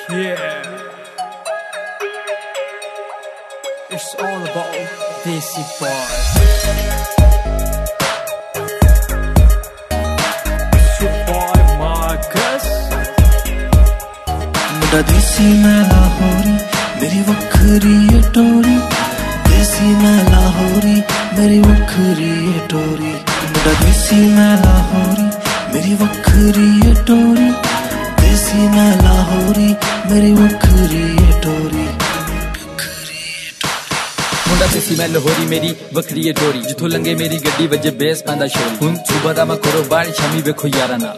Yeah, it's all about Desi Boy. It's your boy Marcus. मुंडा देसी मैं लाहौरी, मेरी वखरी है टोरी। देसी मैं लाहौरी, मेरी वखरी है टोरी। मुंडा देसी मैं लाहौरी, मेरी वखरी है टोरी। देसी मैं लाहौरी, मेरी वखरी है टोरी। मुंडा देसी मैं लाहौरी, मेरी वखरी है टोरी। जिथों लंगे मेरी गड्डी वजे बेस पांदा शोरी। हुन सुबह दा मैं करो बारी शामी वेखो यारा ना।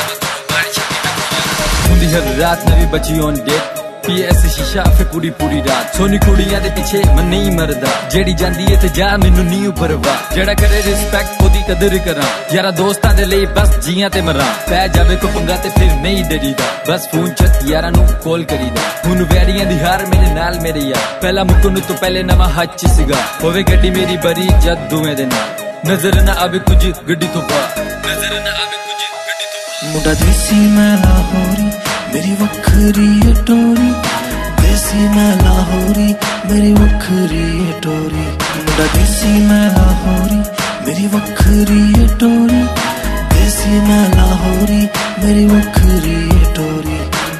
हुंदी हर रात नवी बची ऑन डेट। PS शीशा फे पूरी पूरी रात। सोनी कुड़ियां दे पीछे मैं नहीं मरदा। जेड़ी जांदी है ते जा मैनू नहीं परवाह। जेड़ा करे रिस्पेक्ट ओदी कदर करा। यारा दोस्तां दे लई बस जियां ते मरा। पै जावे को पंगा ते फिर नहीं डरीदा। बस फोन च यारा नू कॉल करीदा। हुन वैरियां दी हार मेरे नाल मेरे यार। पहला मुकन तो पहले नवा हच सीगा। होवे गड्डी मेरी बरी जद दुए दे नाल। नजर ना आवे कुछ गड्डी तो पा। नजर ना आवे कुछ गड्डी तो पा। मुंडा देसी मैं लाहौरी, मेरी वखरी है टोरी। देसी मैं लाहौरी, मेरी वखरी है टोरी। मुंडा देसी मैं लाहौरी, मेरी वखरी है टोरी। देसी मैं लाहौरी, मेरी वखरी है टोरी।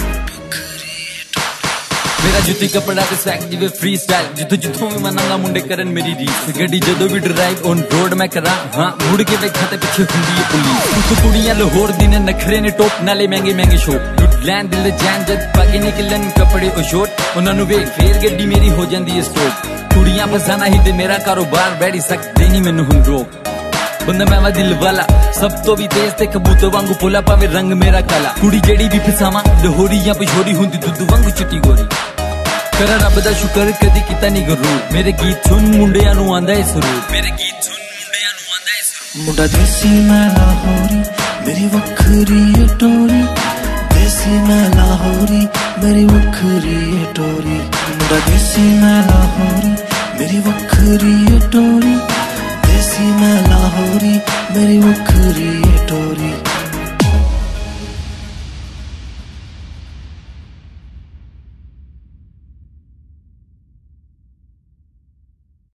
मेरा जुत्ती कपड़ा ते स्वैग जिवे फ्री स्टाइल। जिथों जिथों भी मनांगा मुंडे करन मेरी रीस। गड्डी जदों भी ड्राइव ऑन रोड मैं करा। हाँ मुड़ के वेखा ते पिछे हुंदी है पुलिस। कुछ कुड़ियां लाहौर दी ने नखरे ने टॉप नाले महंगे महंगे शो। लुट लैंड दिल दे जैन जद पागे निकलन कपड़े ओ शोट। उन्हां नू वेख फेर गड्डी मेरी हो जांदी है स्टॉप। कुड़ियां फसाना ही ते मेरा कारोबार बैठी सकदे नहीं मैनू हुन रोक। बंदा मैं दिल वाला सब तो भी तेज ते कबूतर वांगू पोला पावे रंग मेरा काला। कुड़ी जेड़ी भी फसावा लाहौरी या पिछोरी हुंदी दुद्ध वांगू चिट्टी गोरी। करा रब दा शुकर कदी कीता नहीं गरूर। मेरे गीत सुन मुंडियां नू आंदा है सुरूर। मेरे गीत सुन मुंडियां नू आंदा है सुरूर। मुंडा देसी मैं लाहौरी, मेरी वखरी है टोरी। देसी मैं लाहौरी, मेरी वखरी है टोरी। मुंडा देसी मैं लाहौरी, मेरी वखरी है टोरी। देसी मैं लाहौरी, मेरी वखरी है